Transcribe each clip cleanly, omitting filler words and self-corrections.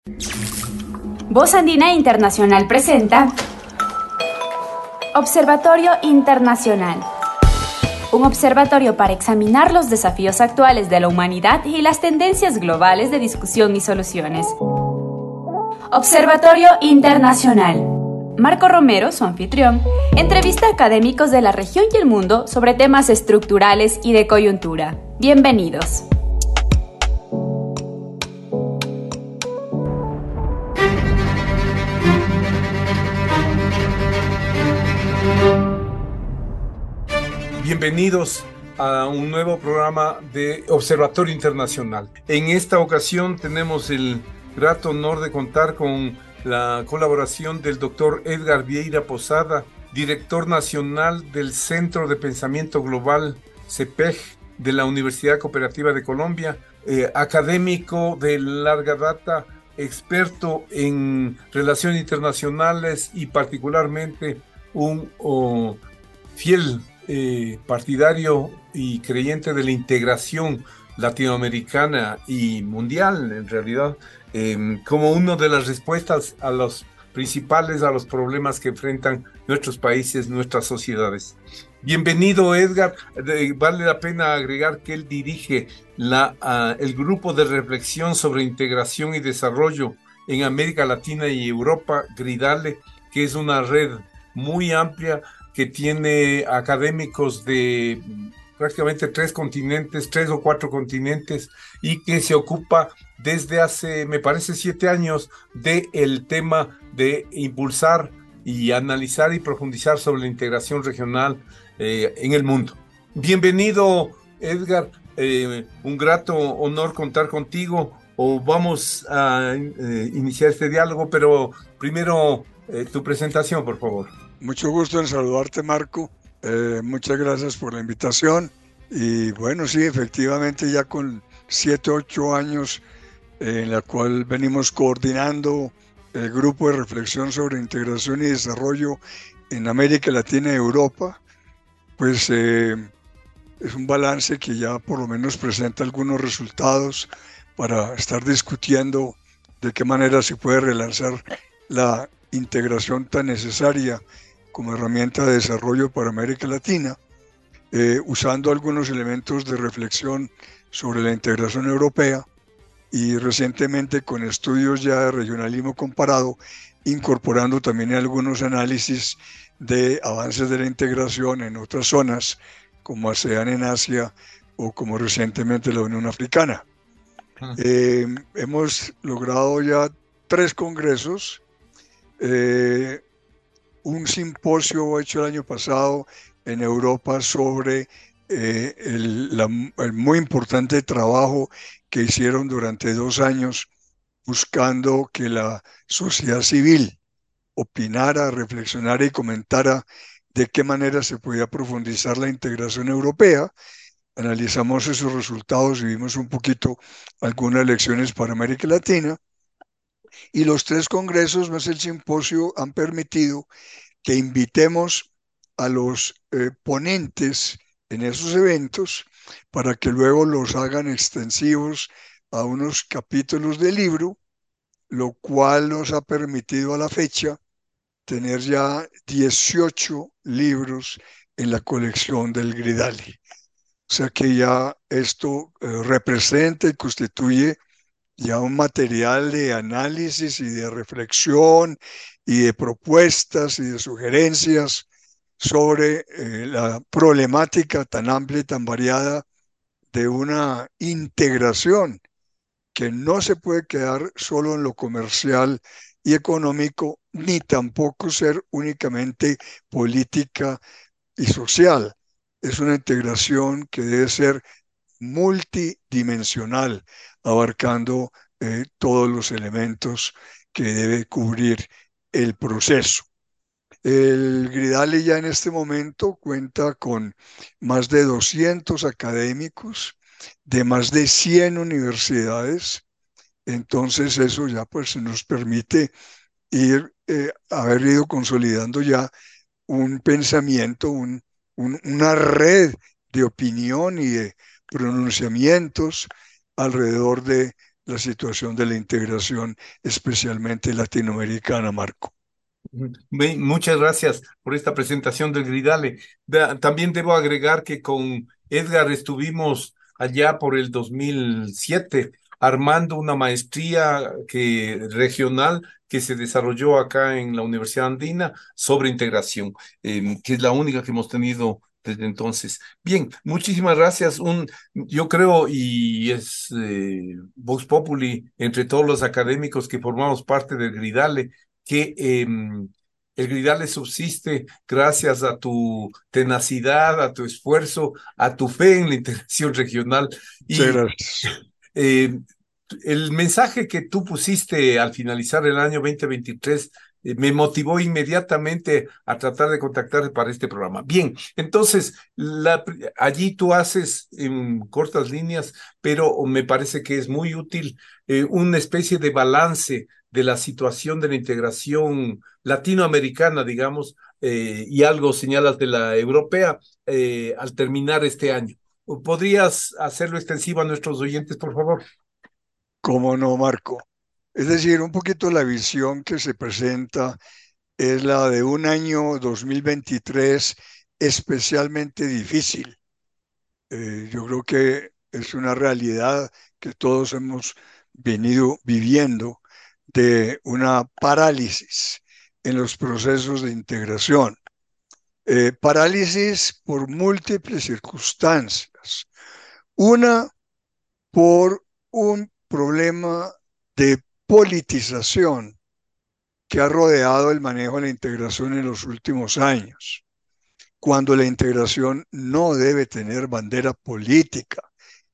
Voz Andina Internacional presenta Observatorio Internacional. Un observatorio para examinar los desafíos actuales de la humanidad y las tendencias globales de discusión y soluciones. Observatorio Internacional. Marco Romero, su anfitrión, entrevista a académicos de la región y el mundo sobre temas estructurales y de coyuntura. Bienvenidos. Bienvenidos a un nuevo programa de Observatorio Internacional. En esta ocasión tenemos el grato honor de contar con la colaboración del doctor Edgar Vieira Posada, director nacional del Centro de Pensamiento Global, CEPEG, de la Universidad Cooperativa de Colombia, académico de larga data, experto en relaciones internacionales y particularmente un fiel partidario y creyente de la integración latinoamericana y mundial, en realidad, como una de las respuestas a los principales, a los problemas que enfrentan nuestros países, nuestras sociedades. Bienvenido, Edgar. Vale la pena agregar que él dirige el grupo de reflexión sobre integración y desarrollo en América Latina y Europa, GRIDALE, que es una red muy amplia que tiene académicos de prácticamente tres o cuatro continentes, y que se ocupa desde hace, me parece, 7 años del tema de impulsar y analizar y profundizar sobre la integración regional en el mundo. Bienvenido, Edgar. Un grato honor contar contigo. O vamos a iniciar este diálogo, pero primero tu presentación, por favor. Mucho gusto en saludarte, Marco. Muchas gracias por la invitación. Y bueno, sí, efectivamente ya con 7, 8 años en la cual venimos coordinando el grupo de reflexión sobre integración y desarrollo en América Latina y Europa, pues es un balance que ya por lo menos presenta algunos resultados para estar discutiendo de qué manera se puede relanzar la integración tan necesaria como herramienta de desarrollo para América Latina, usando algunos elementos de reflexión sobre la integración europea y recientemente con estudios ya de regionalismo comparado, incorporando también algunos análisis de avances de la integración en otras zonas, como ASEAN en Asia o como recientemente la Unión Africana. Hemos logrado ya 3 congresos, un simposio hecho el año pasado en Europa sobre el muy importante trabajo que hicieron durante 2 años buscando que la sociedad civil opinara, reflexionara y comentara de qué manera se podía profundizar la integración europea. Analizamos esos resultados y vimos un poquito algunas lecciones para América Latina. Y los 3 congresos más el simposio han permitido que invitemos a los ponentes en esos eventos para que luego los hagan extensivos a unos capítulos del libro, lo cual nos ha permitido a la fecha tener ya 18 libros en la colección del GRIDALE. O sea que ya esto representa y constituye ya un material de análisis y de reflexión y de propuestas y de sugerencias sobre la problemática tan amplia y tan variada de una integración que no se puede quedar solo en lo comercial y económico, ni tampoco ser únicamente política y social. Es una integración que debe ser multidimensional, abarcando todos los elementos que debe cubrir el proceso. El GRIDALE ya en este momento cuenta con más de 200 académicos de más de 100 universidades. Entonces eso ya pues nos permite haber ido consolidando ya un pensamiento, una red de opinión y de pronunciamientos alrededor de la situación de la integración, especialmente latinoamericana, Marco. Bien, muchas gracias por esta presentación del Gridale. También debo agregar que con Edgar estuvimos allá por el 2007 armando una maestría regional que se desarrolló acá en la Universidad Andina sobre integración, que es la única que hemos tenido desde entonces. Bien, muchísimas gracias. Yo creo, y es Vox Populi, entre todos los académicos que formamos parte del Gridale, que el Gridale subsiste gracias a tu tenacidad, a tu esfuerzo, a tu fe en la integración regional. Muchas Y gracias. eh, el mensaje que tú pusiste al finalizar el año 2023 me motivó inmediatamente a tratar de contactarte para este programa. Bien, entonces allí tú haces en cortas líneas, pero me parece que es muy útil una especie de balance de la situación de la integración latinoamericana, digamos, y algo señalas de la europea al terminar este año. ¿Podrías hacerlo extensivo a nuestros oyentes, por favor? ¿Cómo no, Marco? Es decir, un poquito la visión que se presenta es la de un año 2023 especialmente difícil. Yo creo que es una realidad que todos hemos venido viviendo de una parálisis en los procesos de integración. Parálisis por múltiples circunstancias. Una, por un problema de politización que ha rodeado el manejo de la integración en los últimos años, cuando la integración no debe tener bandera política,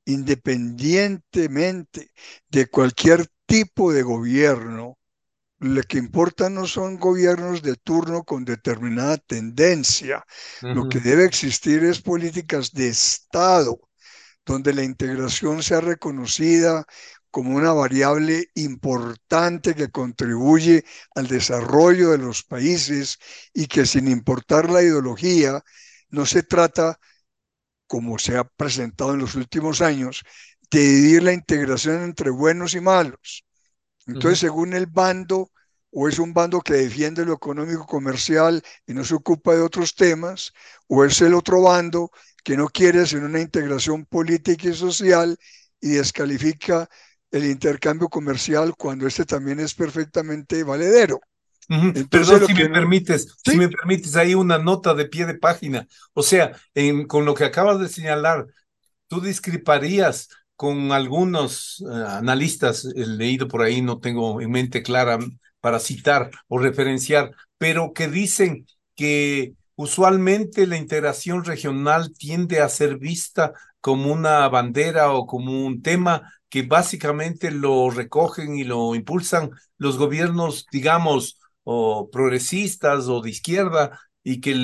independientemente de cualquier tipo de gobierno. Lo que importa no son gobiernos de turno con determinada tendencia. Lo que Ujú, debe existir es políticas de Estado donde la integración sea reconocida como una variable importante que contribuye al desarrollo de los países y que sin importar la ideología, no se trata, como se ha presentado en los últimos años, de dividir la integración entre buenos y malos. Entonces, ujú, según el bando, o es un bando que defiende lo económico comercial y no se ocupa de otros temas, o es el otro bando que no quiere sino una integración política y social y descalifica el intercambio comercial cuando este también es perfectamente valedero. ujú. Entonces, Perdón, lo que no, si sí, me permites, ahí una nota de pie de página. O sea, con lo que acabas de señalar, tú discreparías con algunos analistas, leído por ahí, no tengo en mente clara para citar o referenciar, pero que dicen que usualmente la integración regional tiende a ser vista como una bandera o como un tema que básicamente lo recogen y lo impulsan los gobiernos, digamos, o progresistas o de izquierda, y que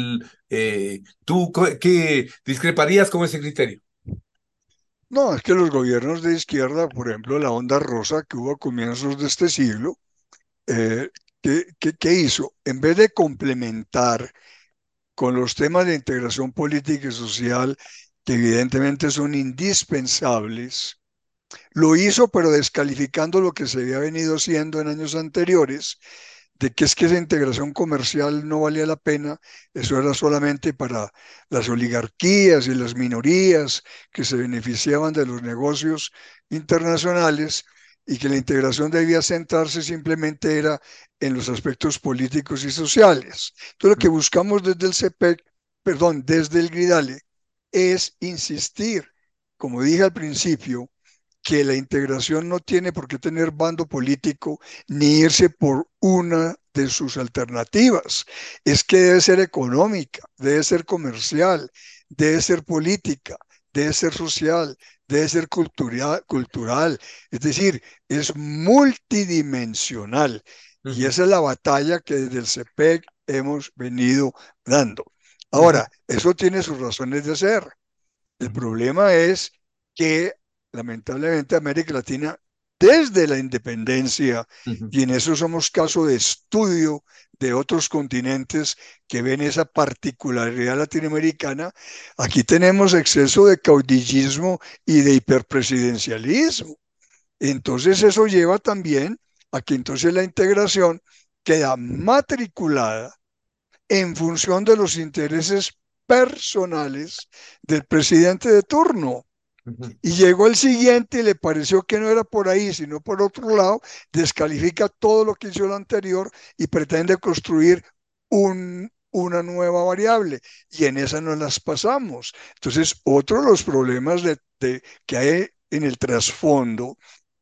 que discreparías con ese criterio. no, es que los gobiernos de izquierda, por ejemplo, la onda rosa que hubo a comienzos de este siglo, eh, ¿qué hizo? En vez de complementar con los temas de integración política y social, que evidentemente son indispensables, lo hizo pero descalificando lo que se había venido haciendo en años anteriores, de que es que esa integración comercial no valía la pena, eso era solamente para las oligarquías y las minorías que se beneficiaban de los negocios internacionales y que la integración debía centrarse simplemente era en los aspectos políticos y sociales. Entonces lo que buscamos desde el CPEC, perdón, desde el Gridale, es insistir, como dije al principio, que la integración no tiene por qué tener bando político ni irse por una de sus alternativas. Es que debe ser económica, debe ser comercial, debe ser política, debe ser social, debe ser cultural. Es decir, es multidimensional. Y Ujú, esa es la batalla que desde el CPEC hemos venido dando. ujú, Ahora, eso tiene sus razones de ser. El ujú, problema es que lamentablemente América Latina, desde la independencia, ujú, y en eso somos caso de estudio de otros continentes que ven esa particularidad latinoamericana, aquí tenemos exceso de caudillismo y de hiperpresidencialismo. Entonces eso lleva también a que entonces la integración queda matriculada en función de los intereses personales del presidente de turno. Ujú. Y llegó el siguiente y le pareció que no era por ahí, sino por otro lado, descalifica todo lo que hizo el anterior y pretende construir una nueva variable. Y en esa no las pasamos. Entonces, otro de los problemas que hay en el trasfondo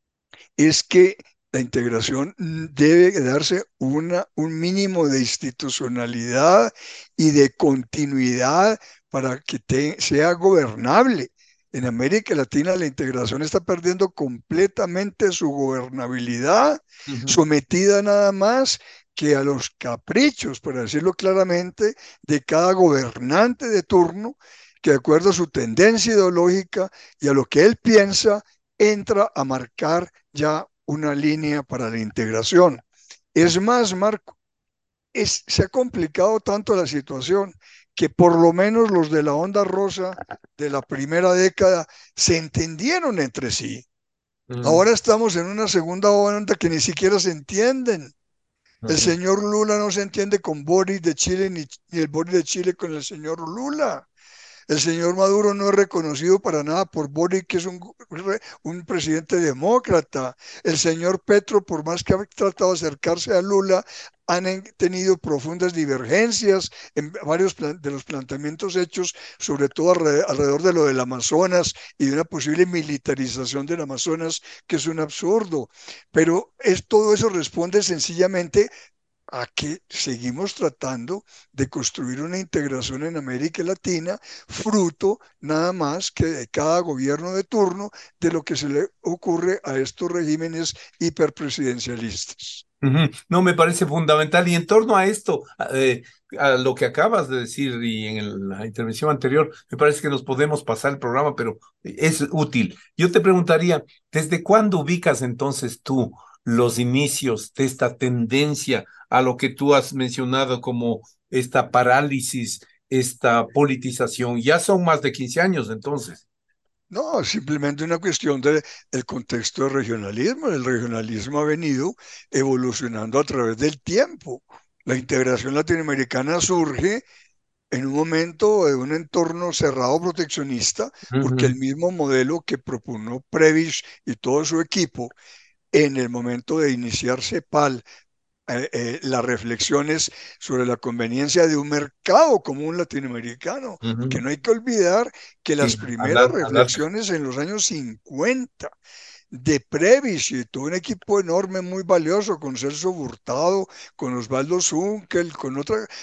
es que la integración debe darse un mínimo de institucionalidad y de continuidad para que sea gobernable. En América Latina la integración está perdiendo completamente su gobernabilidad, Ujú. sometida nada más que a los caprichos, para decirlo claramente, de cada gobernante de turno, que de acuerdo a su tendencia ideológica y a lo que él piensa, entra a marcar ya una línea para la integración. Es más, Marco, se ha complicado tanto la situación que por lo menos los de la onda rosa de la primera década se entendieron entre sí. Ujú. Ahora estamos en una segunda onda que ni siquiera se entienden. El Ujú. señor Lula no se entiende con Boris de Chile ni el Boris de Chile con el señor Lula. El señor Maduro no es reconocido para nada por Boric, que es un presidente demócrata. El señor Petro, por más que ha tratado de acercarse a Lula, han tenido profundas divergencias en varios de los planteamientos hechos, sobre todo alrededor de lo del Amazonas y de una posible militarización del Amazonas, que es un absurdo. Pero todo eso responde sencillamente a que seguimos tratando de construir una integración en América Latina, fruto nada más que de cada gobierno de turno, de lo que se le ocurre a estos regímenes hiperpresidencialistas. Ujú. No, me parece fundamental. Y en torno a esto, a lo que acabas de decir y en la intervención anterior, me parece que nos podemos pasar el programa, pero es útil. Yo te preguntaría, ¿desde cuándo ubicas entonces tú los inicios de esta tendencia a lo que tú has mencionado como esta parálisis, esta politización? Ya son más de 15 años entonces. No, simplemente una cuestión del contexto de regionalismo. El regionalismo ha venido evolucionando a través del tiempo. La integración latinoamericana surge en un momento de un entorno cerrado proteccionista, porque el Ujú. mismo modelo que propugnó Prebisch y todo su equipo en el momento de iniciar CEPAL, las reflexiones sobre la conveniencia de un mercado común latinoamericano, porque Ujú. no hay que olvidar que las Sí, primeras hablar. reflexiones en los años 50 de Previs y todo un equipo enorme, muy valioso, con Celso Hurtado, con Osvaldo Zunkel, con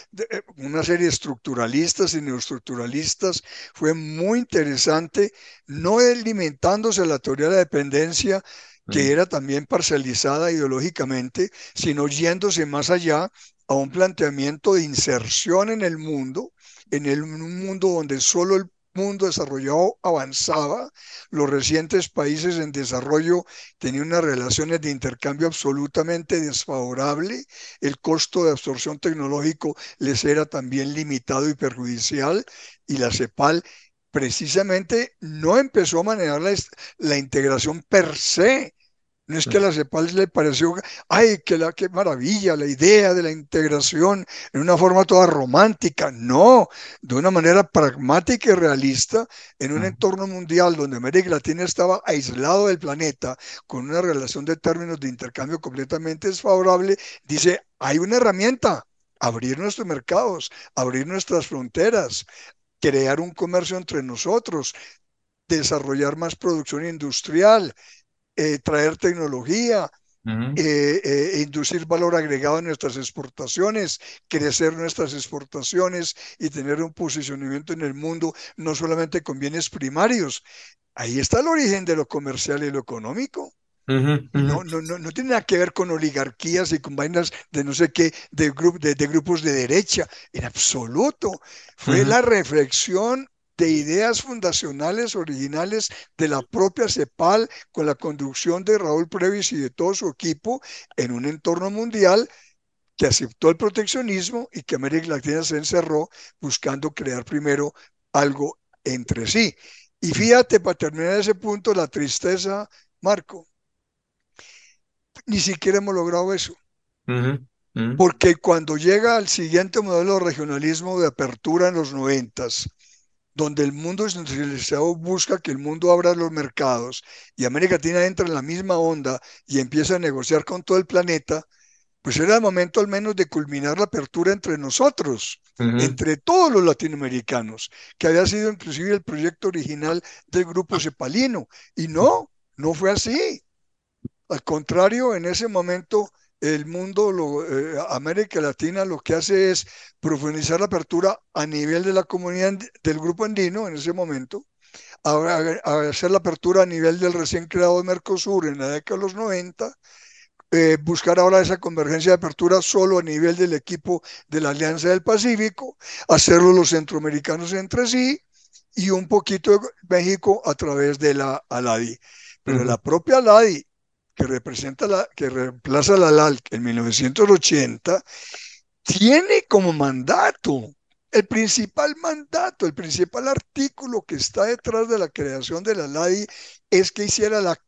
una serie de estructuralistas y neoestructuralistas, fue muy interesante, no alimentándose la teoría de la dependencia, que era también parcializada ideológicamente, sino yéndose más allá a un planteamiento de inserción en el mundo, en un mundo donde solo el mundo desarrollado avanzaba, los recientes países en desarrollo tenían unas relaciones de intercambio absolutamente desfavorable, el costo de absorción tecnológico les era también limitado y perjudicial, y la CEPAL precisamente no empezó a manejar la integración per se. No es que a la CEPAL le pareció, ay, qué maravilla, la idea de la integración en una forma toda romántica. No, de una manera pragmática y realista, en un entorno mundial donde América Latina estaba aislado del planeta, con una relación de términos de intercambio completamente desfavorable, dice, hay una herramienta, abrir nuestros mercados, abrir nuestras fronteras, crear un comercio entre nosotros, desarrollar más producción industrial, traer tecnología, Ujú. inducir valor agregado en nuestras exportaciones, crecer nuestras exportaciones y tener un posicionamiento en el mundo, no solamente con bienes primarios. Ahí está el origen de lo comercial y lo económico. Ujú. Y Ujú. no tiene nada que ver con oligarquías y con vainas de no sé qué, de grupos de derecha, en absoluto. Fue Ujú. la reflexión de ideas fundacionales originales de la propia CEPAL con la conducción de Raúl Previs y de todo su equipo en un entorno mundial que aceptó el proteccionismo y que América Latina se encerró buscando crear primero algo entre sí. Y fíjate, para terminar ese punto, la tristeza, Marco. Ni siquiera hemos logrado eso. Ujú, ujú, Porque cuando llega el siguiente modelo de regionalismo de apertura en los noventas, donde el mundo industrializado busca que el mundo abra los mercados y América Latina entra en la misma onda y empieza a negociar con todo el planeta, pues era el momento al menos de culminar la apertura entre nosotros, ujú, entre todos los latinoamericanos, que había sido inclusive el proyecto original del Grupo Cepalino. Y no, no fue así. Al contrario, en ese momento el mundo, América Latina, lo que hace es profundizar la apertura a nivel de la comunidad del grupo andino en ese momento, a hacer la apertura a nivel del recién creado Mercosur en la década de los 90, buscar ahora esa convergencia de apertura solo a nivel del equipo de la Alianza del Pacífico, hacerlo los centroamericanos entre sí y un poquito de México a través de la ALADI. Pero ujú, la propia ALADI, que reemplaza la LALC en 1980, tiene como mandato, el principal artículo que está detrás de la creación de la LADI es que hiciera la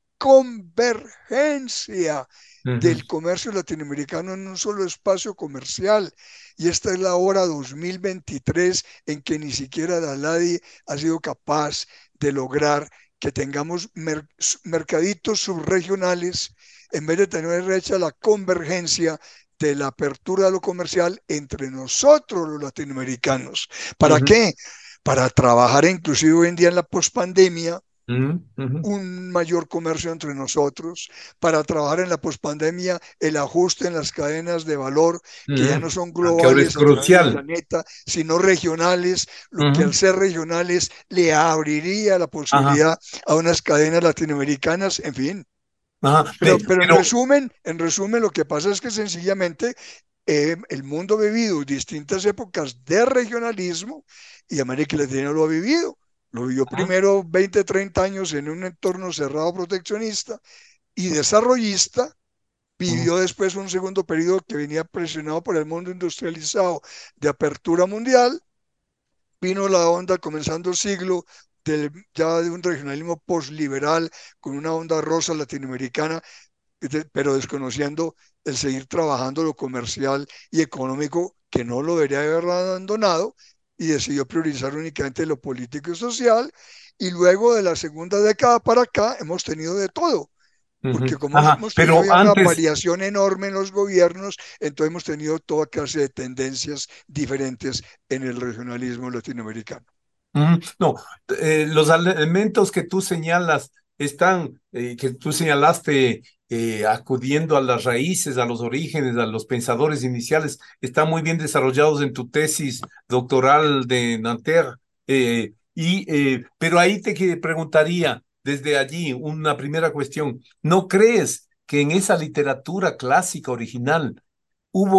convergencia ujú, del comercio latinoamericano en un solo espacio comercial. Y esta es la hora 2023 en que ni siquiera la LADI ha sido capaz de lograr que tengamos mercaditos subregionales en vez de tener hecha la convergencia de la apertura de lo comercial entre nosotros los latinoamericanos. ¿Para ujú, qué? Para trabajar inclusive hoy en día en la pospandemia ujú, ujú. un mayor comercio entre nosotros, para trabajar en la pospandemia el ajuste en las cadenas de valor que ya Ujú. no son Que ahora es globales a través del crucial. planeta, sino regionales, lo que al Ujú. ser regionales le abriría la Ajá, posibilidad a unas cadenas latinoamericanas, en fin. ajá. Pero Pero, en resumen, lo que pasa es que sencillamente el mundo ha vivido distintas épocas de regionalismo y América Latina lo ha vivido. Lo vivió ajá, primero 20, 30 años en un entorno cerrado proteccionista y desarrollista. ujú, Vivió después un segundo periodo que venía presionado por el mundo industrializado de apertura mundial. Vino la onda comenzando el siglo ya de un regionalismo postliberal con una onda rosa latinoamericana, pero desconociendo el seguir trabajando lo comercial y económico, que no lo debería haber abandonado, y decidió priorizar únicamente lo político y social. Y luego de la segunda década para acá hemos tenido de todo, ujú, porque como ajá. hemos tenido Pero ya una antes, variación enorme en los gobiernos, entonces hemos tenido toda clase de tendencias diferentes en el regionalismo latinoamericano. ujú, no, los elementos que tú señalas están, que tú señalaste, acudiendo a las raíces, a los orígenes, a los pensadores iniciales, están muy bien desarrollados en tu tesis doctoral de Nanterre. Pero ahí preguntaría desde allí una primera cuestión. ¿No crees que en esa literatura clásica original hubo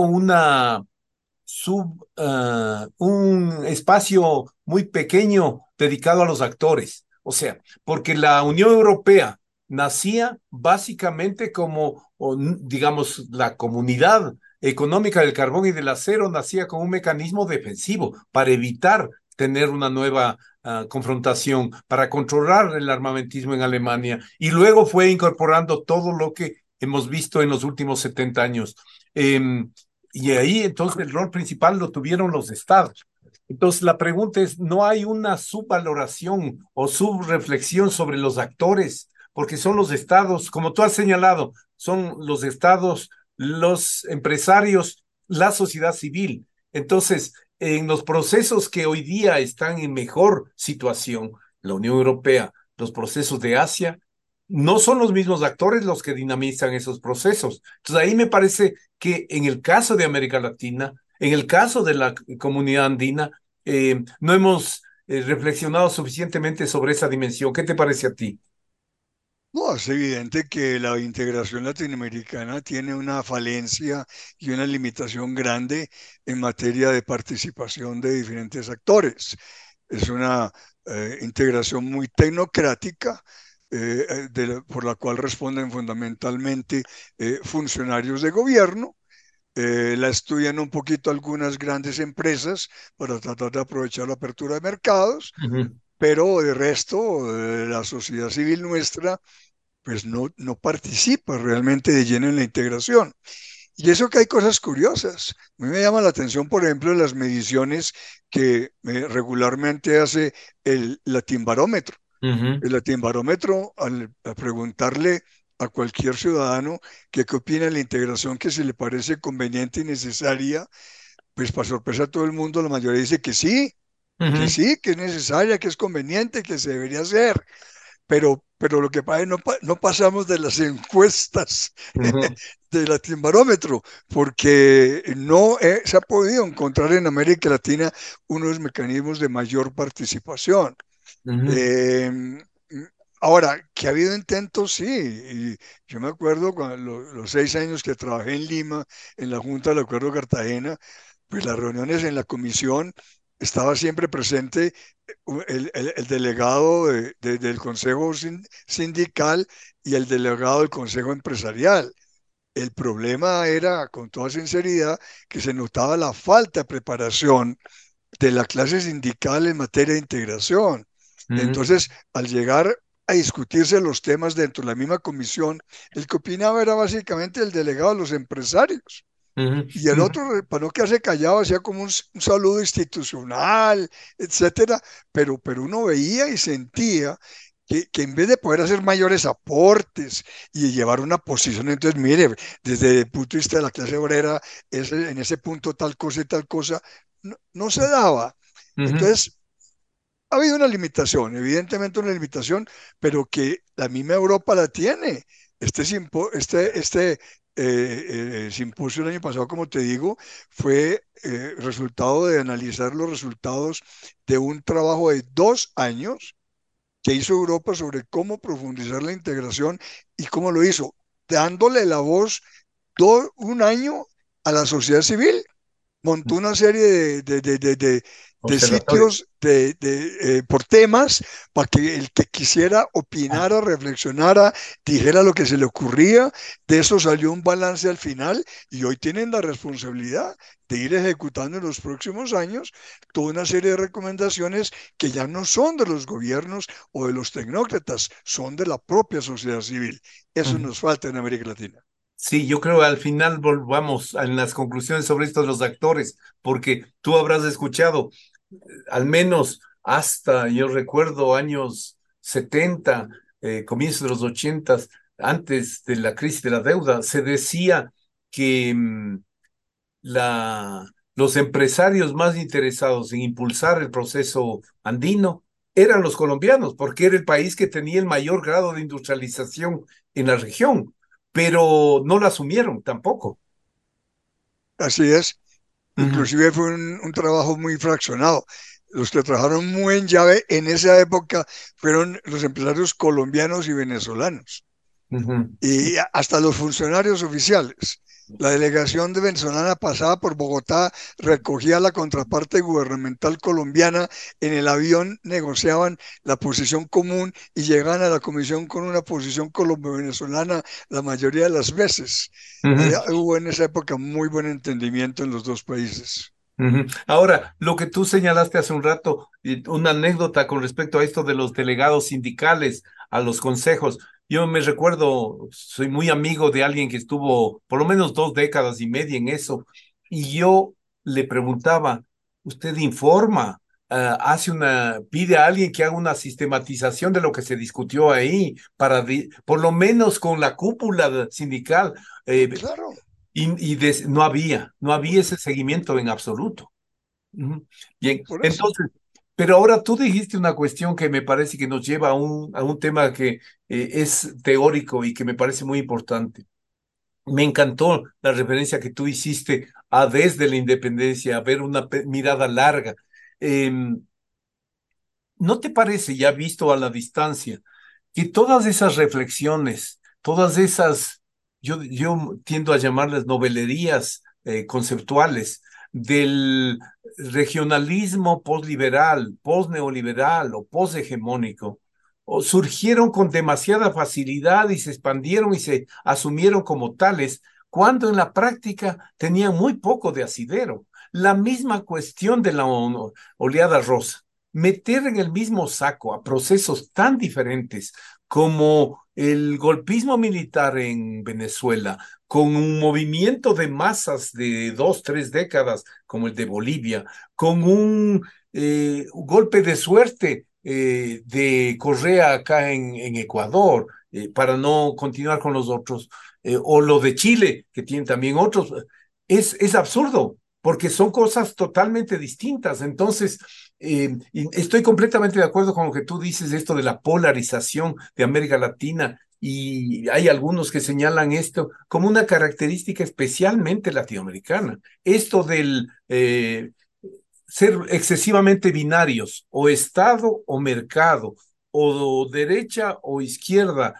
un espacio muy pequeño dedicado a los actores? O sea, porque la Unión Europea nacía básicamente como, digamos, la comunidad económica del carbón y del acero nacía como un mecanismo defensivo para evitar tener una nueva confrontación, para controlar el armamentismo en Alemania, y luego fue incorporando todo lo que hemos visto en los últimos 70 años. Y ahí entonces el rol principal lo tuvieron los estados. Entonces la pregunta es, ¿no hay una subvaloración o subreflexión sobre los actores? Porque son los estados, como tú has señalado, son los estados, los empresarios, la sociedad civil. Entonces, en los procesos que hoy día están en mejor situación, la Unión Europea, los procesos de Asia, no son los mismos actores los que dinamizan esos procesos. Entonces ahí me parece que en el caso de América Latina, en el caso de la comunidad andina, no hemos reflexionado suficientemente sobre esa dimensión. ¿Qué te parece a ti? No, es evidente que la integración latinoamericana tiene una falencia y una limitación grande en materia de participación de diferentes actores. Es una integración muy tecnocrática, por la cual responden fundamentalmente funcionarios de gobierno. La estudian un poquito algunas grandes empresas para tratar de aprovechar la apertura de mercados, Ujú, pero de resto, la sociedad civil nuestra pues no participa realmente de lleno en la integración. Y eso que hay cosas curiosas. A mí me llama la atención, por ejemplo, las mediciones que regularmente hace el Latinbarómetro. Ujú, El Latinbarómetro, a preguntarle a cualquier ciudadano qué opina de la integración que se le parece conveniente y necesaria, pues para sorpresa de todo el mundo, la mayoría dice que ujú, sí, que es necesaria, que es conveniente, que se debería hacer. Pero lo que pasa es que no pasamos de las encuestas ujú, del Latinbarómetro, porque no se ha podido encontrar en América Latina unos mecanismos de mayor participación. ujú, Eh, Ahora, que ha habido intentos, sí. Y yo me acuerdo cuando los 6 años que trabajé en Lima, en la Junta del Acuerdo de Cartagena, pues las reuniones en la comisión estaba siempre presente el delegado del Consejo Sindical y el delegado del Consejo Empresarial. El problema era, con toda sinceridad, que se notaba la falta de preparación de la clase sindical en materia de integración. ujú, Entonces, al llegar a discutirse los temas dentro de la misma comisión, el que opinaba era básicamente el delegado de los empresarios. ujú, Y el ujú, otro, para no quedarse callado, hacía como un saludo institucional, etcétera, pero uno veía y sentía que en vez de poder hacer mayores aportes y llevar una posición, entonces mire, desde el punto de vista de la clase obrera, en ese punto tal cosa y tal cosa, no se daba. ujú, Entonces, ha habido una limitación, evidentemente una limitación, pero que la misma Europa la tiene. Este simposio el año pasado, como te digo, fue resultado de analizar los resultados de un trabajo de 2 años que hizo Europa sobre cómo profundizar la integración y cómo lo hizo, dándole la voz un año a la sociedad civil. Montó una serie de observatorio. sitios por temas para que el que quisiera opinara, reflexionara, dijera lo que se le ocurría. De eso salió un balance al final y hoy tienen la responsabilidad de ir ejecutando en los próximos años toda una serie de recomendaciones que ya no son de los gobiernos o de los tecnócratas, son de la propia sociedad civil. Eso Ujú. nos falta en América Latina. Sí, yo creo que al final volvamos en las conclusiones sobre estos los actores, porque tú habrás escuchado, al menos hasta, yo recuerdo, años 70, comienzos de los 80, antes de la crisis de la deuda, se decía que la, los empresarios más interesados en impulsar el proceso andino eran los colombianos, porque era el país que tenía el mayor grado de industrialización en la región, pero no lo asumieron tampoco. Así es. Ujú, Inclusive fue un trabajo muy fraccionado. Los que trabajaron muy en llave en esa época fueron los empresarios colombianos y venezolanos ujú. y hasta los funcionarios oficiales. La delegación de venezolana pasaba por Bogotá, recogía la contraparte gubernamental colombiana, en el avión negociaban la posición común y llegaban a la comisión con una posición colombo-venezolana la mayoría de las veces. Ujú, Hubo en esa época muy buen entendimiento en los dos países. ujú. Ahora, lo que tú señalaste hace un rato, y una anécdota con respecto a esto de los delegados sindicales a los consejos. Yo me recuerdo, soy muy amigo de alguien que estuvo por lo menos 2 décadas y media en eso, y yo le preguntaba, ¿usted informa? Pide a alguien que haga una sistematización de lo que se discutió ahí, por lo menos con la cúpula sindical. eh, Claro, no había ese seguimiento en absoluto. Ujú. Bien, por eso. entonces, pero ahora tú dijiste una cuestión que me parece que nos lleva a un tema que es teórico y que me parece muy importante. Me encantó la referencia que tú hiciste a desde la independencia, a ver una mirada larga. Em, ¿No te parece, ya visto a la distancia, que todas esas reflexiones, todas esas, yo tiendo a llamarlas novelerías conceptuales del regionalismo posliberal, posneoliberal o poshegemónico, surgieron con demasiada facilidad y se expandieron y se asumieron como tales, cuando en la práctica tenían muy poco de asidero? La misma cuestión de la oleada rosa, meter en el mismo saco a procesos tan diferentes como el golpismo militar en Venezuela, con un movimiento de masas de 2, 3 décadas como el de Bolivia, con un golpe de suerte de Correa acá en Ecuador, para no continuar con los otros, o lo de Chile, que tiene también otros, es absurdo, porque son cosas totalmente distintas. Entonces, y estoy completamente de acuerdo con lo que tú dices, esto de la polarización de América Latina, y hay algunos que señalan esto como una característica especialmente latinoamericana. Esto del ser excesivamente binarios, o Estado o mercado, o derecha o izquierda,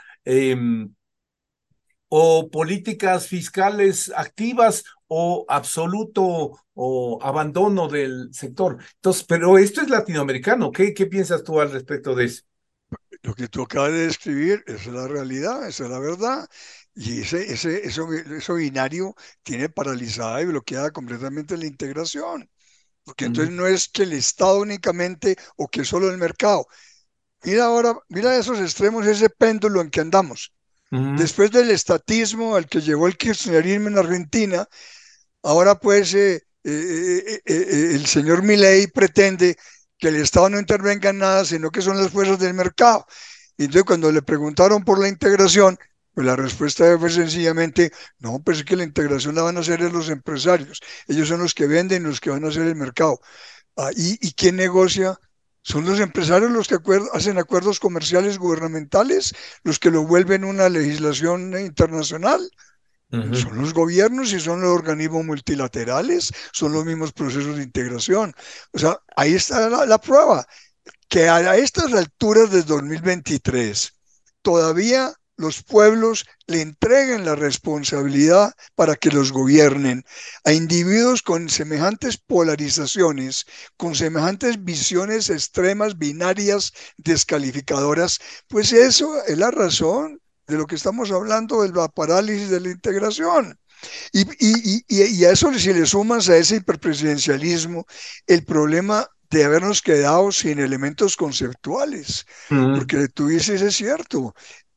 o políticas fiscales activas o absoluto o abandono del sector. Entonces, pero esto es latinoamericano. ¿Qué piensas tú al respecto de eso? Lo que tú acabas de describir, esa es la realidad, esa es la verdad. Y eso binario tiene paralizada y bloqueada completamente la integración. Porque Ujú, entonces no es que el Estado únicamente o que solo el mercado. Mira ahora, mira esos extremos, ese péndulo en que andamos. ujú, Después del estatismo al que llevó el kirchnerismo en Argentina, ahora pues el señor Milei pretende que el Estado no intervenga en nada, sino que son las fuerzas del mercado. Y entonces cuando le preguntaron por la integración, pues la respuesta fue sencillamente, no, pues es que la integración la van a hacer los empresarios. Ellos son los que venden, los que van a hacer el mercado. ¿Y quién negocia? Son los empresarios los que hacen acuerdos comerciales gubernamentales, los que lo vuelven una legislación internacional. ujú. Son los gobiernos y son los organismos multilaterales, son los mismos procesos de integración. O sea, ahí está la prueba, que a estas alturas del 2023 todavía los pueblos le entreguen la responsabilidad para que los gobiernen a individuos con semejantes polarizaciones, con semejantes visiones extremas, binarias, descalificadoras, pues eso es la razón de lo que estamos hablando de la parálisis de la integración. Y a eso, si le sumas a ese hiperpresidencialismo, el problema de habernos quedado sin elementos conceptuales, Ujú, porque tú dices, es cierto,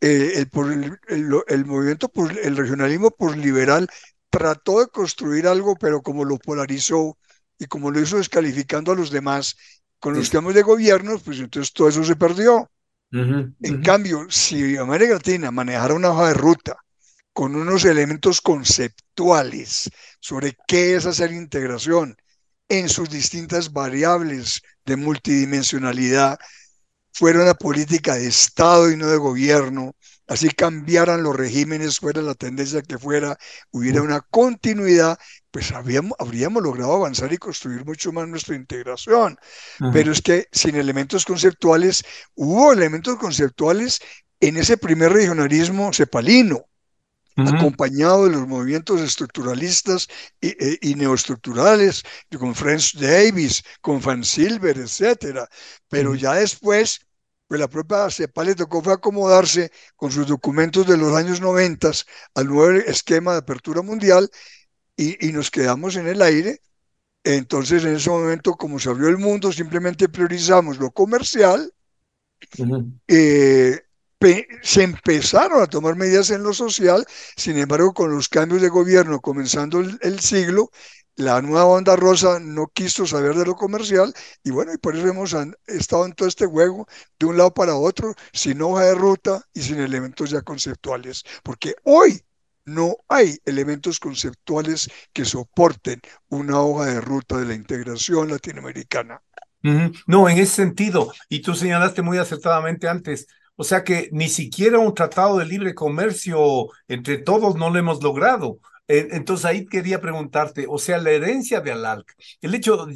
el movimiento, el regionalismo posliberal trató de construir algo, pero como lo polarizó y como lo hizo descalificando a los demás con los es- temas de gobierno, pues entonces todo eso se perdió. ujú, En ujú, cambio, si América Latina manejara una hoja de ruta con unos elementos conceptuales sobre qué es hacer integración en sus distintas variables de multidimensionalidad, fuera una política de Estado y no de gobierno, así cambiaran los regímenes, fuera la tendencia que fuera, hubiera ujú, una continuidad, pues habríamos logrado avanzar y construir mucho más nuestra integración. ujú, Pero es que sin elementos conceptuales, hubo elementos conceptuales en ese primer regionalismo cepalino, ujú, acompañado de los movimientos estructuralistas y neoestructurales, con French Davis, con Van Silver, etcétera. Pero ujú, ya después, pues la propia CEPAL le tocó fue acomodarse con sus documentos de los años 90 al nuevo esquema de apertura mundial y nos quedamos en el aire. Entonces, en ese momento, como se abrió el mundo, simplemente priorizamos lo comercial. ujú, eh, Se empezaron a tomar medidas en lo social, sin embargo, con los cambios de gobierno comenzando el siglo, la nueva onda rosa no quiso saber de lo comercial y bueno, y por eso estado en todo este juego de un lado para otro, sin hoja de ruta y sin elementos ya conceptuales, porque hoy no hay elementos conceptuales que soporten una hoja de ruta de la integración latinoamericana. ujú. No, en ese sentido, y tú señalaste muy acertadamente antes, o sea que ni siquiera un tratado de libre comercio entre todos no lo hemos logrado. Entonces ahí quería preguntarte, o sea, la herencia de Alalc, el hecho,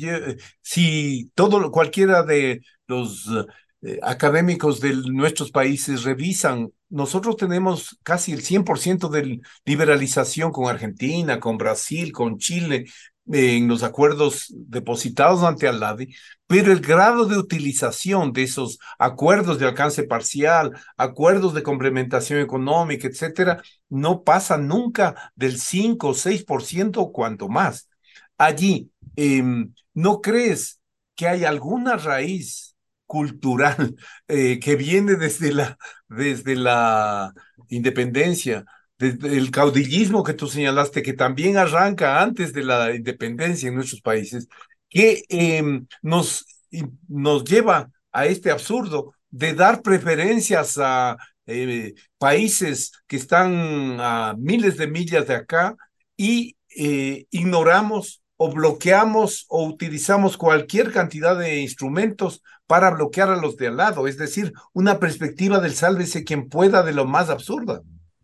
si cualquiera de los académicos de nuestros países revisan, nosotros tenemos casi el 100% de liberalización con Argentina, con Brasil, con Chile, en los acuerdos depositados ante Aladi, pero el grado de utilización de esos acuerdos de alcance parcial, acuerdos de complementación económica, etcétera, no pasa nunca del 5 o 6% o cuanto más. Allí, ¿no crees que hay alguna raíz cultural que viene desde la independencia, desde el caudillismo que tú señalaste, que también arranca antes de la independencia en nuestros países, que nos lleva a este absurdo de dar preferencias a países que están a miles de millas de acá y ignoramos o bloqueamos o utilizamos cualquier cantidad de instrumentos para bloquear a los de al lado, es decir, una perspectiva del sálvese quien pueda de lo más absurda.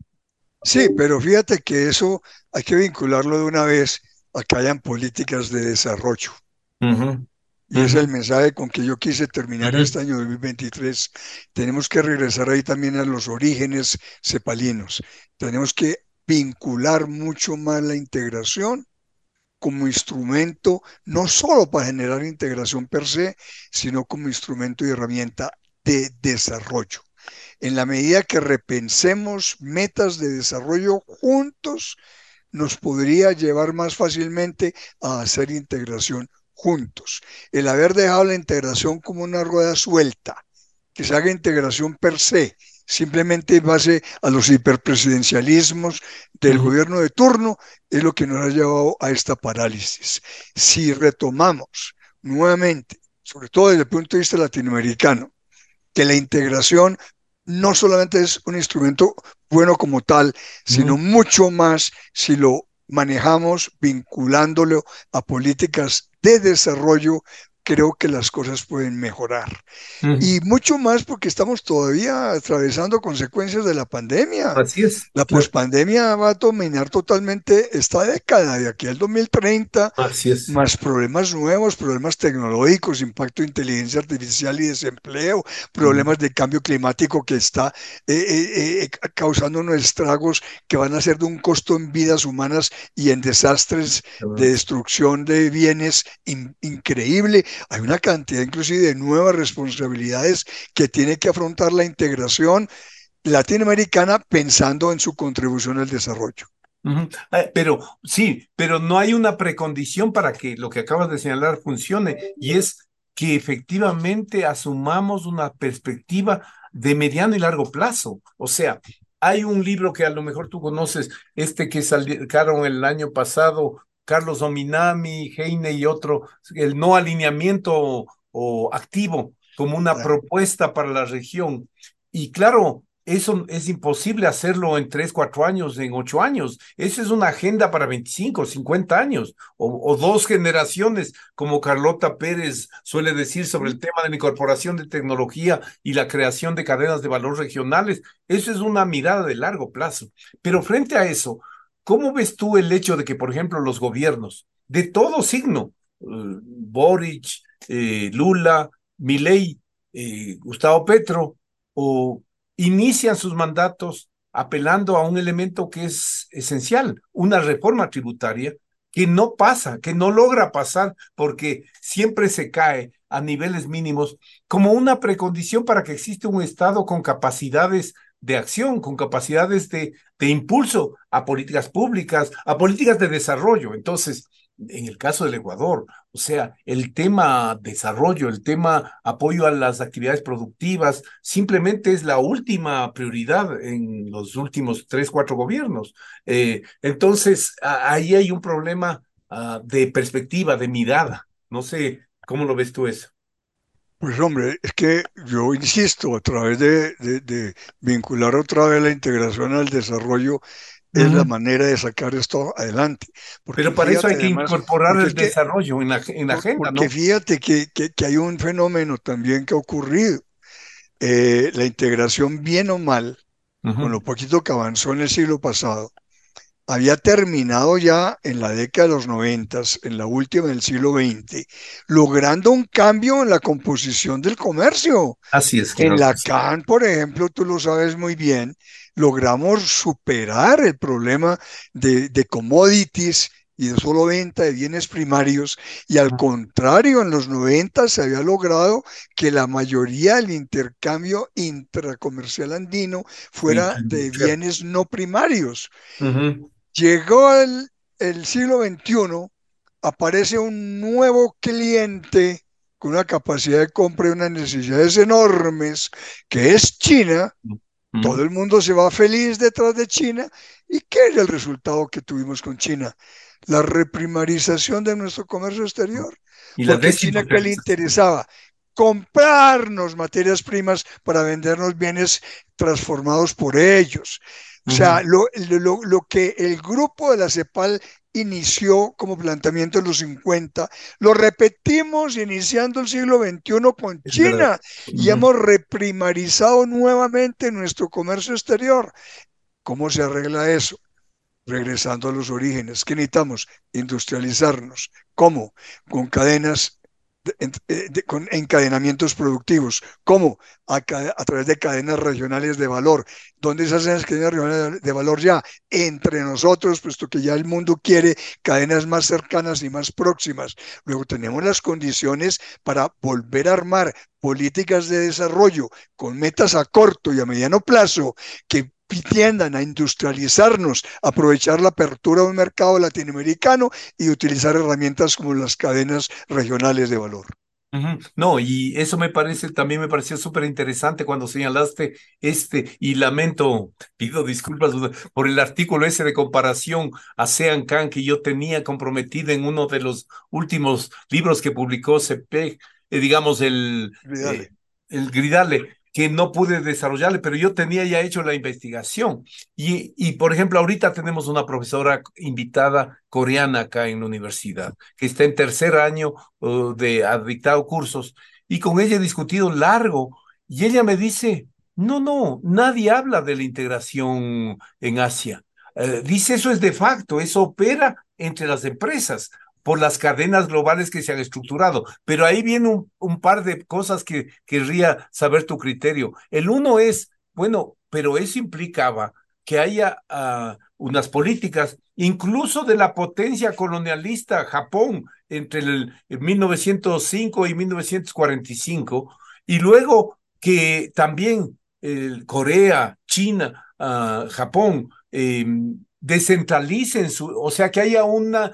Sí, pero fíjate que eso hay que vincularlo de una vez a que hayan políticas de desarrollo. Ujú, Y ese es ujú, el mensaje con que yo quise terminar ujú, este año 2023. Tenemos que regresar ahí también a los orígenes cepalinos. Tenemos que vincular mucho más la integración como instrumento, no solo para generar integración per se, sino como instrumento y herramienta de desarrollo. En la medida que repensemos metas de desarrollo juntos, nos podría llevar más fácilmente a hacer integración juntos. El haber dejado la integración como una rueda suelta, que se haga integración per se, simplemente en base a los hiperpresidencialismos del ujú. gobierno de turno, es lo que nos ha llevado a esta parálisis. Si retomamos nuevamente, sobre todo desde el punto de vista latinoamericano, que la integración no solamente es un instrumento bueno como tal, sino Ujú, mucho más si lo manejamos vinculándolo a políticas de desarrollo, creo que las cosas pueden mejorar. ujú. Y mucho más porque estamos todavía atravesando consecuencias de la pandemia. Así es, La claro. pospandemia va a dominar totalmente esta década, de aquí al 2030, Así es. más problemas nuevos, problemas tecnológicos, impacto de inteligencia artificial y desempleo, Ujú. problemas de cambio climático que está causando unos estragos que van a ser de un costo en vidas humanas y en desastres de destrucción de bienes increíble. Hay una cantidad inclusive de nuevas responsabilidades que tiene que afrontar la integración latinoamericana pensando en su contribución al desarrollo. Ujú. Pero sí, pero no hay una precondición para que lo que acabas de señalar funcione, y es que efectivamente asumamos una perspectiva de mediano y largo plazo. O sea, hay un libro que a lo mejor tú conoces, este que sacaron el año pasado, Carlos Ominami, Heine y otro, el no alineamiento o activo como una propuesta para la región. Y claro, eso es imposible hacerlo en 3, 4 años, en 8 años. Esa es una agenda para 25, 50 años o dos generaciones, como Carlota Pérez suele decir sobre el tema de la incorporación de tecnología y la creación de cadenas de valor regionales. Eso es una mirada de largo plazo. Pero frente a eso, ¿cómo ves tú el hecho de que, por ejemplo, los gobiernos de todo signo, Boric, Lula, Milei, Gustavo Petro, o inician sus mandatos apelando a un elemento que es esencial, una reforma tributaria que no pasa, que no logra pasar porque siempre se cae a niveles mínimos como una precondición para que exista un Estado con capacidades de acción, con capacidades de impulso a políticas públicas, a políticas de desarrollo? Entonces, en el caso del Ecuador, o sea, el tema desarrollo, el tema apoyo a las actividades productivas, simplemente es la última prioridad en los últimos 3, 4 gobiernos. Entonces, ahí hay un problema de perspectiva, de mirada. No sé cómo lo ves tú eso. Pues hombre, es que yo insisto, a través de vincular otra vez la integración al desarrollo es la Ujú. manera de sacar esto adelante. Porque Pero para eso fíjate hay que además, incorporar porque el es que, desarrollo en la agenda, porque ¿no? fíjate que hay un fenómeno también que ha ocurrido. La integración bien o mal, con Ujú. lo poquito que avanzó en el siglo pasado, había terminado ya en la década de los 90, en la última del siglo XX, logrando un cambio en la composición del comercio. Así es, En claro que sí. Lacan, por ejemplo, tú lo sabes muy bien, logramos superar el problema de commodities y de solo venta de bienes primarios, y al contrario, en los 90 se había logrado que la mayoría del intercambio intracomercial andino Sí, fuera de cierto. bienes no primarios. Ujú. Llegó el siglo XXI, aparece un nuevo cliente con una capacidad de compra y unas necesidades enormes, que es China. Todo el mundo se va feliz detrás de China. ¿Y qué es el resultado que tuvimos con China? La reprimarización de nuestro comercio exterior. Y la Porque a China, ¿qué le desindustrialización. interesaba? Comprarnos materias primas para vendernos bienes transformados por ellos. O sea, Ujú. lo que el grupo de la CEPAL inició como planteamiento en los 50, lo repetimos iniciando el siglo XXI con Es verdad. China y Ujú. hemos reprimarizado nuevamente nuestro comercio exterior. ¿Cómo se arregla eso? Regresando a los orígenes. ¿Qué necesitamos? Industrializarnos. ¿Cómo? Con cadenas, con encadenamientos productivos. ¿Cómo? A través de cadenas regionales de valor. ¿Dónde se hacen las cadenas regionales de valor ya? Entre nosotros, puesto que ya el mundo quiere cadenas más cercanas y más próximas. Luego tenemos las condiciones para volver a armar políticas de desarrollo con metas a corto y a mediano plazo que tiendan a industrializarnos, aprovechar la apertura de un mercado latinoamericano y utilizar herramientas como las cadenas regionales de valor. Ujú. No, y eso también me pareció súper interesante cuando señalaste y lamento, pido disculpas por el artículo ese de comparación a Sean Kang que yo tenía comprometido en uno de los últimos libros que publicó CEPEG, digamos Dale. el Gridale, que no pude desarrollarle, pero yo tenía ya hecho la investigación. Por ejemplo, ahorita tenemos una profesora invitada coreana acá en la universidad, que está en tercer año ha dictado cursos, y con ella he discutido largo, y ella me dice, no, no, nadie habla de la integración en Asia. Dice, eso es de facto, eso opera entre las empresas por las cadenas globales que se han estructurado. Pero ahí viene un par de cosas que querría saber tu criterio. El uno es, bueno, pero eso implicaba que haya unas políticas, incluso de la potencia colonialista Japón, entre el 1905 y 1945, y luego que también Corea, China, Japón, descentralicen o sea, que haya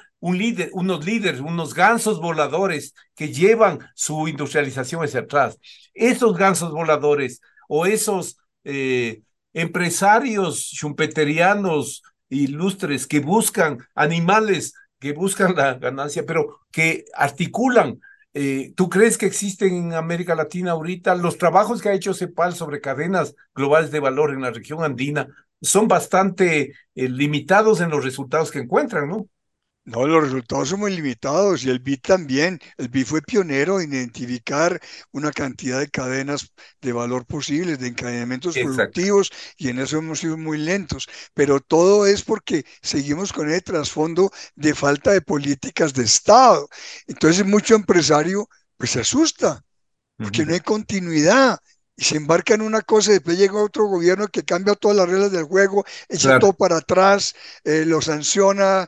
unos líderes, unos gansos voladores que llevan su industrialización hacia atrás. Esos gansos voladores o esos empresarios schumpeterianos ilustres que buscan animales, que buscan la ganancia, pero que articulan. ¿Tú crees que existen en América Latina ahorita los trabajos que ha hecho CEPAL sobre cadenas globales de valor en la región andina son bastante limitados en los resultados que encuentran, ¿no? No, los resultados son muy limitados y el BID también. El BID fue pionero en identificar una cantidad de cadenas de valor posibles, de encadenamientos Exacto. productivos, y en eso hemos sido muy lentos. Pero todo es porque seguimos con el trasfondo de falta de políticas de Estado. Entonces, mucho empresario pues se asusta porque no Ujú. hay continuidad. Y se embarca en una cosa y después llega otro gobierno que cambia todas las reglas del juego, echa todo Claro. para atrás, lo sanciona,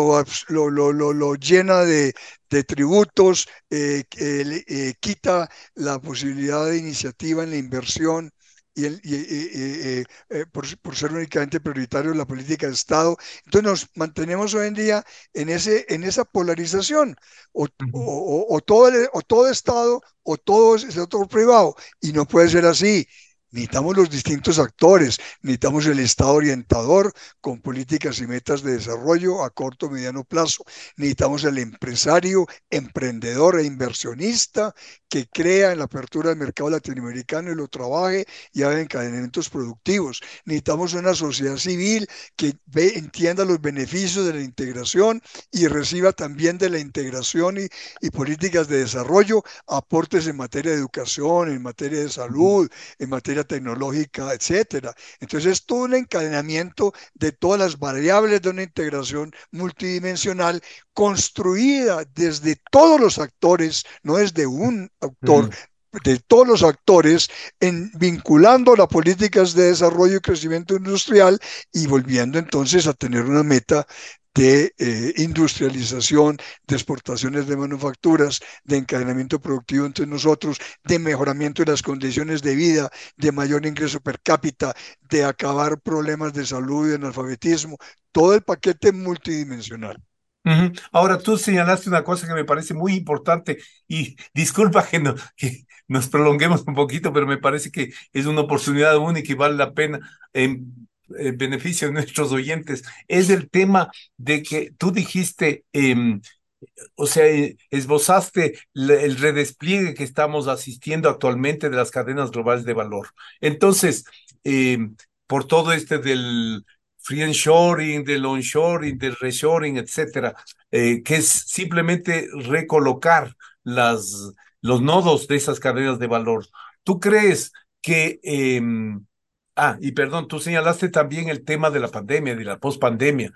lo llena de tributos, quita la posibilidad de iniciativa en la inversión por ser únicamente prioritario la política de Estado. Entonces nos mantenemos hoy en día en esa polarización, Ujú. o todo Estado o todo es el sector privado, y no puede ser así. Necesitamos los distintos actores, necesitamos el Estado orientador con políticas y metas de desarrollo a corto y mediano plazo, necesitamos el empresario, emprendedor e inversionista que crea en la apertura del mercado latinoamericano y lo trabaje y haga encadenamientos productivos, necesitamos una sociedad civil que entienda los beneficios de la integración y reciba también de la integración y políticas de desarrollo aportes en materia de educación, en materia de Ujú. salud, en materia tecnológica, etcétera. Entonces es todo un encadenamiento de todas las variables de una integración multidimensional construida desde todos los actores, no desde un autor, Ujú. de todos los actores, vinculando las políticas de desarrollo y crecimiento industrial y volviendo entonces a tener una meta de industrialización, de exportaciones de manufacturas, de encadenamiento productivo entre nosotros, de mejoramiento de las condiciones de vida, de mayor ingreso per cápita, de acabar problemas de salud y de analfabetismo, todo el paquete multidimensional. Ujú. Ahora, tú señalaste una cosa que me parece muy importante y disculpa que nos prolonguemos un poquito, pero me parece que es una oportunidad única y vale la pena en beneficio de nuestros oyentes. Es el tema de que tú dijiste, o sea, esbozaste el redespliegue que estamos asistiendo actualmente de las cadenas globales de valor. Entonces, por todo este del friendshoring, del onshoring, del reshoring, etcétera, que es simplemente recolocar los nodos de esas cadenas de valor. ¿Tú crees que, y perdón, tú señalaste también el tema de la pandemia, de la pospandemia.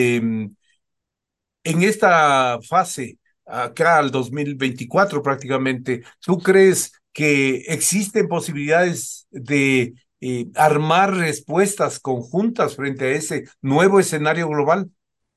En esta fase, acá al 2024 prácticamente, ¿tú crees que existen posibilidades de armar respuestas conjuntas frente a ese nuevo escenario global?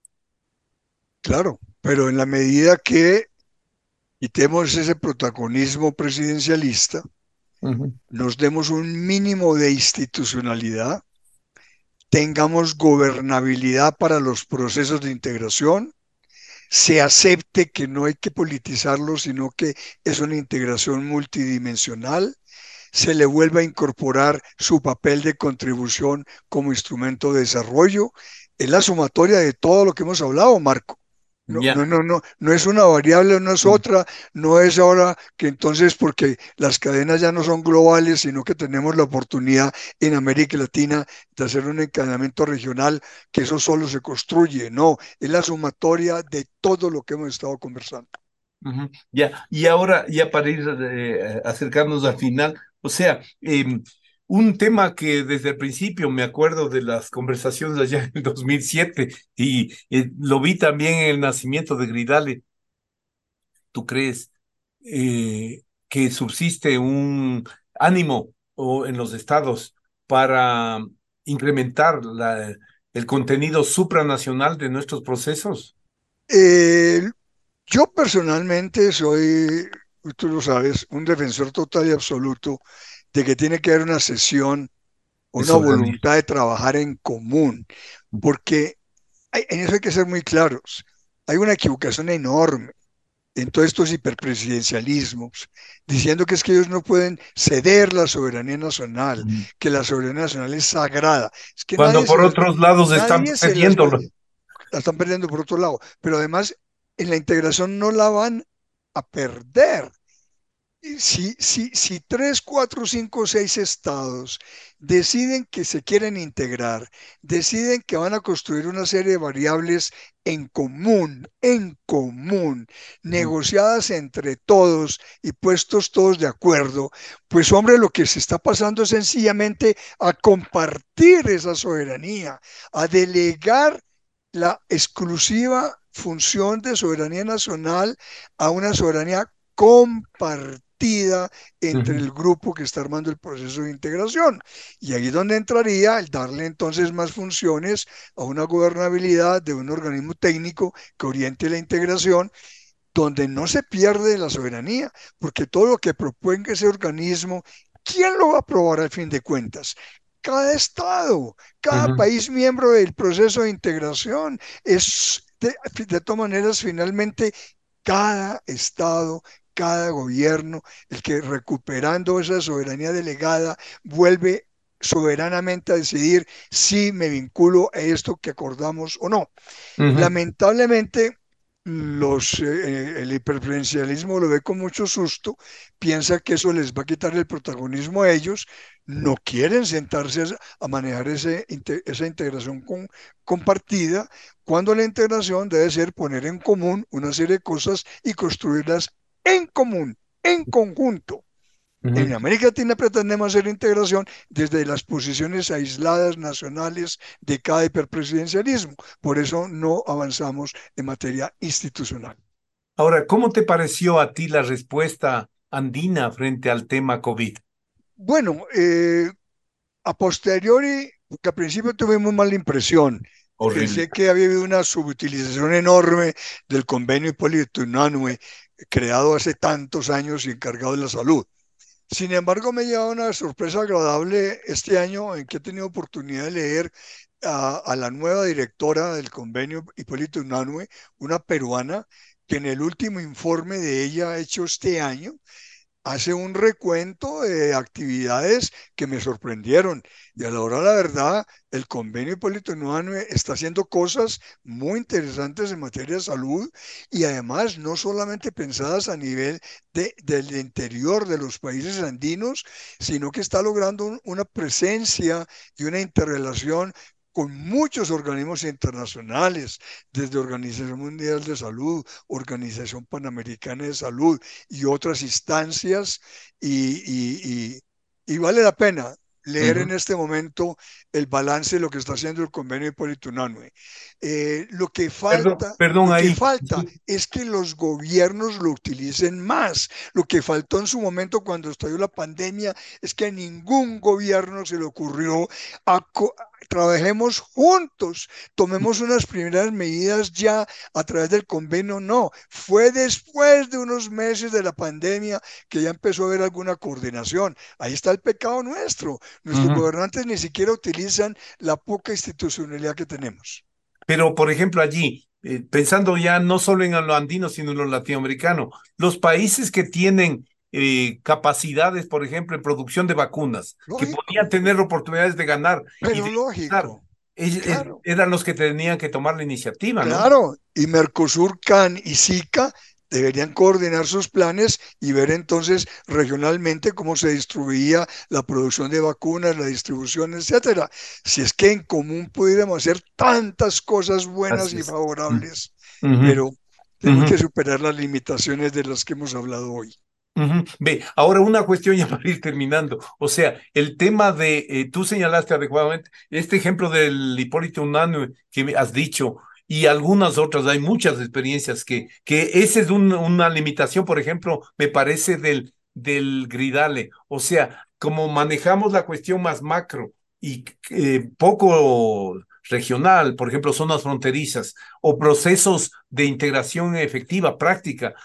Claro, pero en la medida que quitemos ese protagonismo presidencialista, Ujú. nos demos un mínimo de institucionalidad, tengamos gobernabilidad para los procesos de integración, se acepte que no hay que politizarlo, sino que es una integración multidimensional, se le vuelva a incorporar su papel de contribución como instrumento de desarrollo, es la sumatoria de todo lo que hemos hablado, Marco. Ya. No es una variable, no es otra, no es ahora que entonces porque las cadenas ya no son globales, sino que tenemos la oportunidad en América Latina de hacer un encadenamiento regional, que eso solo se construye, no, es la sumatoria de todo lo que hemos estado conversando. Ujú. Ya, y ahora, ya para ir acercarnos al final, o sea, un tema que desde el principio me acuerdo de las conversaciones allá en el 2007 y lo vi también en el nacimiento de Gridale. ¿Tú crees que subsiste un ánimo en los estados para incrementar el contenido supranacional de nuestros procesos? Eh, yo personalmente soy, tú lo sabes, un defensor total y absoluto de que tiene que haber una sesión, De una soberanía. voluntad de trabajar en común, porque en eso hay que ser muy claros. Hay una equivocación enorme en todos estos hiperpresidencialismos, diciendo que es que ellos no pueden ceder la soberanía nacional, Ujú. que la soberanía nacional es sagrada. Es que Cuando por otros lados están nadie se las, cediéndolo. la están perdiendo por otro lado, pero además en la integración no la van a perder. Si 3, 4, 5, 6 estados deciden que se quieren integrar, deciden que van a construir una serie de variables en común, Ujú, negociadas entre todos y puestos todos de acuerdo, pues hombre, lo que se está pasando es sencillamente a compartir esa soberanía, a delegar la exclusiva función de soberanía nacional a una soberanía compartida entre ujú, el grupo que está armando el proceso de integración. Y ahí es donde entraría el darle entonces más funciones a una gobernabilidad de un organismo técnico que oriente la integración, donde no se pierde la soberanía, porque todo lo que proponga ese organismo, ¿quién lo va a aprobar al fin de cuentas? Cada estado, cada ujú, país miembro del proceso de integración. Es de todas maneras, finalmente, cada estado, cada gobierno, el que recuperando esa soberanía delegada vuelve soberanamente a decidir si me vinculo a esto que acordamos o no. ujú, Lamentablemente, el hiperpresencialismo lo ve con mucho susto, piensa que eso les va a quitar el protagonismo a ellos, no quieren sentarse a manejar esa integración compartida, cuando la integración debe ser poner en común una serie de cosas y construirlas en común, en conjunto. En ujú. América Latina pretendemos hacer integración desde las posiciones aisladas nacionales de cada hiperpresidencialismo. Por eso no avanzamos en materia institucional. Ahora, ¿cómo te pareció a ti la respuesta andina frente al tema COVID? Bueno, a posteriori, porque al principio tuvimos mala impresión. Horrible. Pensé que había habido una subutilización enorme del convenio Hipólito Unánue, creado hace tantos años y encargado de la salud. Sin embargo, me ha llevado una sorpresa agradable este año en que he tenido oportunidad de leer a la nueva directora del convenio, Hipólito Unanue, una peruana, que en el último informe de ella hecho este año, hace un recuento de actividades que me sorprendieron. Y a la hora de la verdad, el convenio Hipólito Unanue está haciendo cosas muy interesantes en materia de salud y además no solamente pensadas a nivel del interior de los países andinos, sino que está logrando una presencia y una interrelación con muchos organismos internacionales, desde Organización Mundial de Salud, Organización Panamericana de Salud y otras instancias, y vale la pena leer en este momento el balance de lo que está haciendo el convenio de Hipólito Unanue. Lo que falta, Perdón lo que ahí. falta es que los gobiernos lo utilicen más. Lo que faltó en su momento cuando estalló la pandemia es que a ningún gobierno se le ocurrió trabajemos juntos, tomemos unas primeras medidas ya a través del convenio. No, fue después de unos meses de la pandemia que ya empezó a haber alguna coordinación. Ahí está el pecado nuestro. Nuestros gobernantes ni siquiera utilizan la poca institucionalidad que tenemos. Pero, por ejemplo, allí, pensando ya no solo en lo andino, sino en lo latinoamericano, los países que tienen capacidades, por ejemplo, en producción de vacunas, que podían Lógico, tener oportunidades de ganar y pero de ganar, lógico, claro. eran los que tenían que tomar la iniciativa, ¿no? Claro, y Mercosur, CAN y SICA deberían coordinar sus planes y ver entonces regionalmente cómo se distribuía la producción de vacunas, la distribución, etcétera. Si es que en común pudiéramos hacer tantas cosas buenas Así y es. favorables, Ujú, pero tenemos ujú. que superar las limitaciones de las que hemos hablado hoy. Ujú. Ve, ahora una cuestión ya para ir terminando. O sea, el tema de, tú señalaste adecuadamente este ejemplo del Hipólito Unanue que me has dicho y algunas otras, hay muchas experiencias que esa es una limitación, por ejemplo, me parece del Gridale. O sea, como manejamos la cuestión más macro y poco regional, por ejemplo, zonas fronterizas o procesos de integración efectiva, práctica.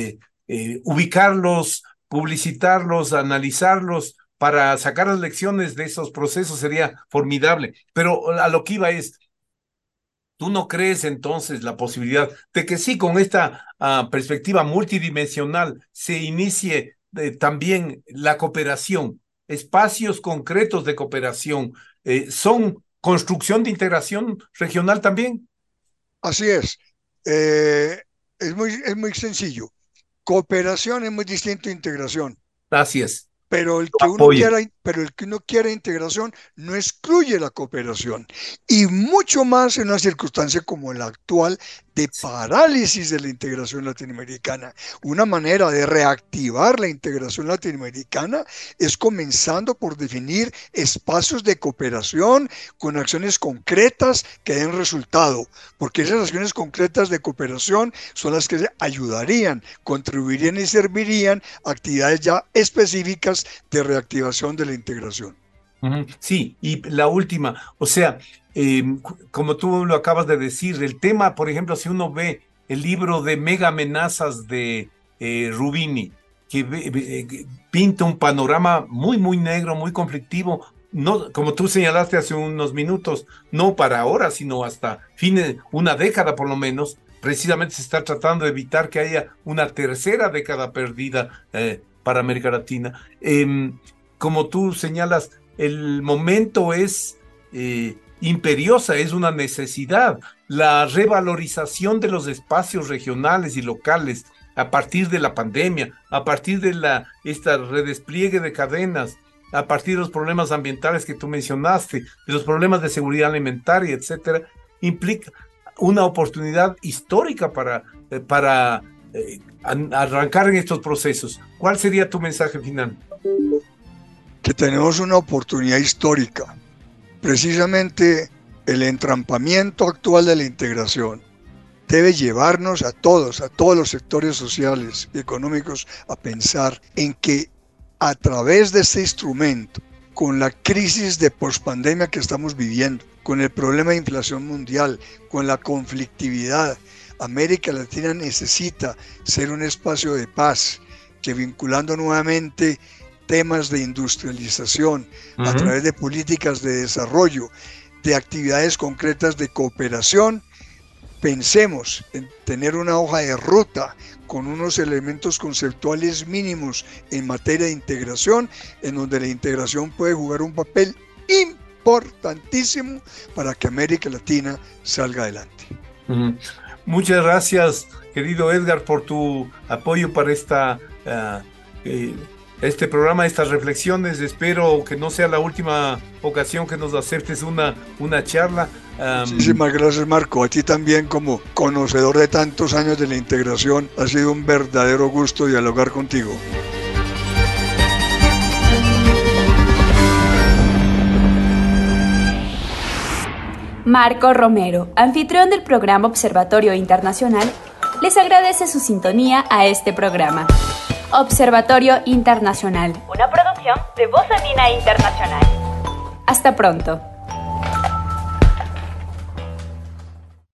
Ubicarlos, publicitarlos, analizarlos para sacar las lecciones de esos procesos sería formidable. Pero a lo que iba es, ¿tú no crees entonces la posibilidad de que sí, con esta perspectiva multidimensional se inicie también la cooperación, espacios concretos de cooperación, son construcción de integración regional también? Así es. Eh, es muy sencillo. Cooperación es muy distinto a integración. Así es, Pero apoyo. el que uno quiera integración no excluye la cooperación. Y mucho más en una circunstancia como la actual de parálisis de la integración latinoamericana. Una manera de reactivar la integración latinoamericana es comenzando por definir espacios de cooperación con acciones concretas que den resultado, porque esas acciones concretas de cooperación son las que ayudarían, contribuirían y servirían a actividades ya específicas de reactivación de la integración. Ujú. Sí, y la última, o sea, como tú lo acabas de decir, el tema, por ejemplo, si uno ve el libro de Mega Amenazas de Rubini, que pinta un panorama muy, muy negro, muy conflictivo, no, como tú señalaste hace unos minutos, no para ahora, sino hasta fines, una década por lo menos, precisamente se está tratando de evitar que haya una tercera década perdida para América Latina. Como tú señalas, el momento es imperiosa, es una necesidad. La revalorización de los espacios regionales y locales a partir de la pandemia, a partir de esta redespliegue de cadenas, a partir de los problemas ambientales que tú mencionaste, de los problemas de seguridad alimentaria, etcétera, implica una oportunidad histórica para arrancar en estos procesos. ¿Cuál sería tu mensaje final? Que tenemos una oportunidad histórica. Precisamente el entrampamiento actual de la integración debe llevarnos a todos los sectores sociales y económicos, a pensar en que a través de este instrumento, con la crisis de pospandemia que estamos viviendo, con el problema de inflación mundial, con la conflictividad, América Latina necesita ser un espacio de paz, que vinculando nuevamente temas de industrialización a través de políticas de desarrollo, de actividades concretas de cooperación. Pensemos en tener una hoja de ruta con unos elementos conceptuales mínimos en materia de integración, en donde la integración puede jugar un papel importantísimo para que América Latina salga adelante. Muchas gracias, querido Edgar, por tu apoyo para este programa, estas reflexiones. Espero que no sea la última ocasión que nos aceptes una charla. Muchísimas gracias, Marco. A ti también, como conocedor de tantos años de la integración, ha sido un verdadero gusto dialogar contigo. Marco Romero, anfitrión del programa Observatorio Internacional, les agradece su sintonía a este programa. Observatorio Internacional, una producción de Voz Andina Internacional. Hasta pronto.